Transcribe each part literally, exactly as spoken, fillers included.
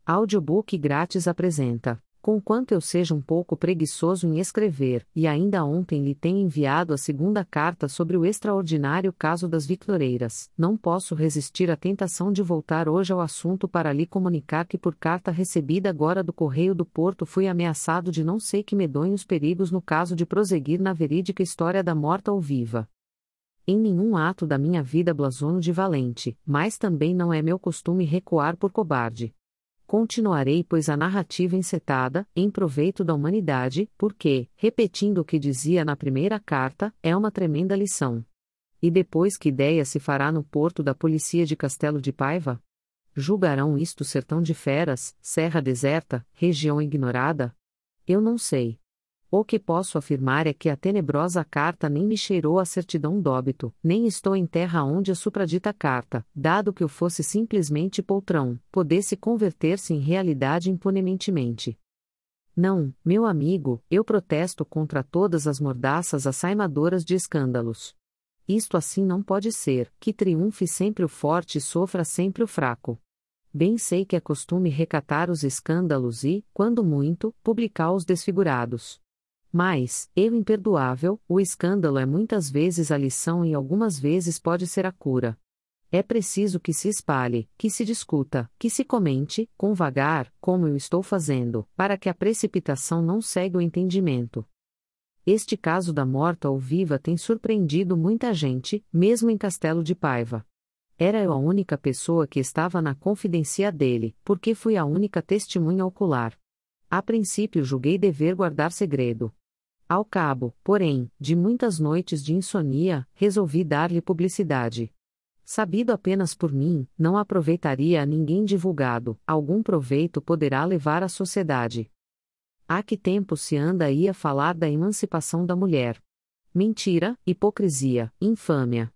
Audiobook grátis apresenta: Conquanto eu seja um pouco preguiçoso em escrever, e ainda ontem lhe tenho enviado a segunda carta sobre o extraordinário caso das Victoreiras, não posso resistir à tentação de voltar hoje ao assunto para lhe comunicar que por carta recebida agora do Correio do Porto fui ameaçado de não sei que medonhos perigos no caso de prosseguir na verídica história da morta ou viva. Em nenhum ato da minha vida blasono de valente, mas também não é meu costume recuar por cobarde. Continuarei, pois, a narrativa encetada, em proveito da humanidade, porque, repetindo o que dizia na primeira carta, é uma tremenda lição. E depois que ideia se fará no porto da polícia de Castelo de Paiva? Julgarão isto sertão de feras, serra deserta, região ignorada? Eu não sei. O que posso afirmar é que a tenebrosa carta nem me cheirou a certidão dóbito, nem estou em terra onde a supradita carta, dado que eu fosse simplesmente poltrão, pudesse converter-se em realidade impunementemente. Não, meu amigo, eu protesto contra todas as mordaças assaimadoras de escândalos. Isto assim não pode ser, que triunfe sempre o forte e sofra sempre o fraco. Bem sei que é costume recatar os escândalos e, quando muito, publicar os desfigurados. Mas, eu imperdoável, o escândalo é muitas vezes a lição e algumas vezes pode ser a cura. É preciso que se espalhe, que se discuta, que se comente, com vagar, como eu estou fazendo, para que a precipitação não cegue o entendimento. Este caso da morta ou viva tem surpreendido muita gente, mesmo em Castelo de Paiva. Era eu a única pessoa que estava na confidência dele, porque fui a única testemunha ocular. A princípio julguei dever guardar segredo. Ao cabo, porém, de muitas noites de insônia, resolvi dar-lhe publicidade. Sabido apenas por mim, não aproveitaria a ninguém divulgado, algum proveito poderá levar à sociedade. Há que tempo se anda aí a falar da emancipação da mulher? Mentira, hipocrisia, infâmia.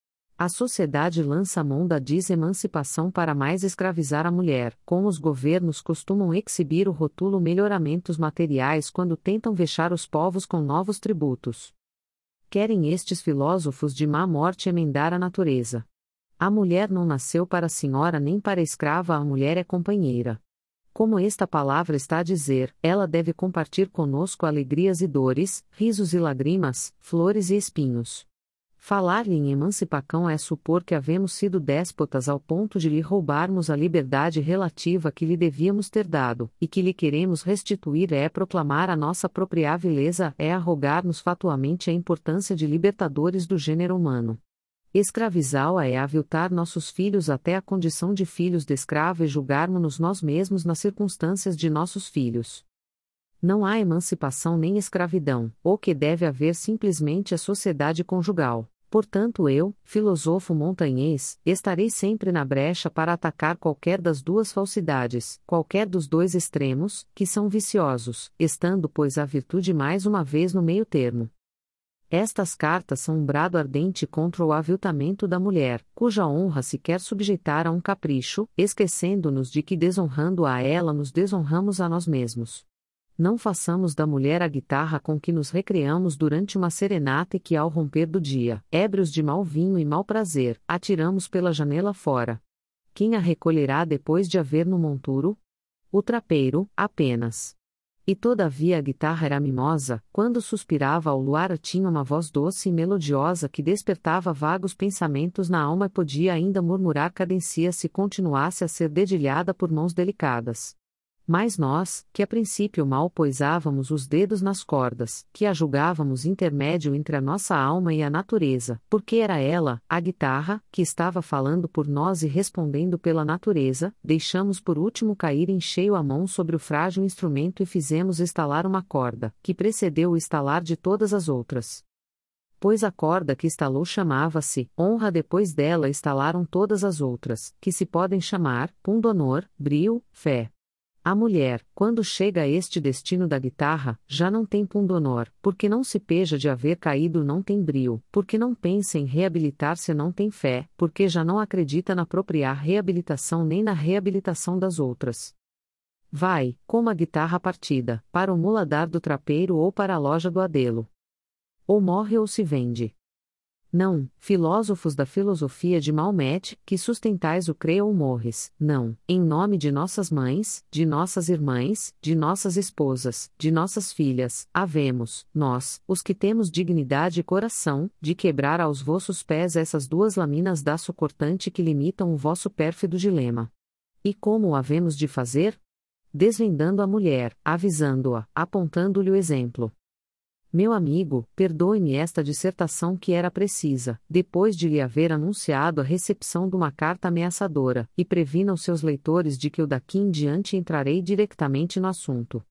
A sociedade lança a mão da desemancipação para mais escravizar a mulher, como os governos costumam exibir o rótulo melhoramentos materiais quando tentam vexar os povos com novos tributos. Querem estes filósofos de má morte emendar a natureza. A mulher não nasceu para senhora nem para escrava, a mulher é companheira. Como esta palavra está a dizer, ela deve compartir conosco alegrias e dores, risos e lágrimas, flores e espinhos. Falar-lhe em emancipação é supor que havemos sido déspotas ao ponto de lhe roubarmos a liberdade relativa que lhe devíamos ter dado, e que lhe queremos restituir é proclamar a nossa própria vileza, é arrogar-nos fatuamente a importância de libertadores do gênero humano. Escravizá-la é aviltar nossos filhos até a condição de filhos de escravo e julgarmos-nos nós mesmos nas circunstâncias de nossos filhos. Não há emancipação nem escravidão, o que deve haver simplesmente a sociedade conjugal. Portanto eu, filósofo montanhês, estarei sempre na brecha para atacar qualquer das duas falsidades, qualquer dos dois extremos, que são viciosos, estando pois a virtude mais uma vez no meio termo. Estas cartas são um brado ardente contra o aviltamento da mulher, cuja honra se quer sujeitar a um capricho, esquecendo-nos de que desonrando a ela nos desonramos a nós mesmos. Não façamos da mulher a guitarra com que nos recreamos durante uma serenata e que ao romper do dia, ébrios de mau vinho e mau prazer, atiramos pela janela fora. Quem a recolherá depois de haver no monturo? O trapeiro, apenas. E todavia a guitarra era mimosa, quando suspirava ao luar tinha uma voz doce e melodiosa que despertava vagos pensamentos na alma e podia ainda murmurar cadencia se continuasse a ser dedilhada por mãos delicadas. Mas nós, que a princípio mal poisávamos os dedos nas cordas, que a julgávamos intermédio entre a nossa alma e a natureza, porque era ela, a guitarra, que estava falando por nós e respondendo pela natureza, deixamos por último cair em cheio a mão sobre o frágil instrumento e fizemos estalar uma corda, que precedeu o estalar de todas as outras. Pois a corda que estalou chamava-se honra, depois dela estalaram todas as outras, que se podem chamar pundonor, brio, fé. A mulher, quando chega a este destino da guitarra, já não tem pundonor, porque não se peja de haver caído, não tem brio, porque não pensa em reabilitar-se, não tem fé, porque já não acredita na própria reabilitação nem na reabilitação das outras. Vai, como a guitarra partida, para o muladar do trapeiro ou para a loja do adelo. Ou morre ou se vende. Não, filósofos da filosofia de Maomete, que sustentais o creia ou morres, não, em nome de nossas mães, de nossas irmãs, de nossas esposas, de nossas filhas, havemos, nós, os que temos dignidade e coração, de quebrar aos vossos pés essas duas lâminas d'áço cortante que limitam o vosso pérfido dilema. E como o havemos de fazer? Desvendando a mulher, avisando-a, apontando-lhe o exemplo. Meu amigo, perdoe-me esta dissertação que era precisa, depois de lhe haver anunciado a recepção de uma carta ameaçadora, e previna os seus leitores de que eu daqui em diante entrarei diretamente no assunto.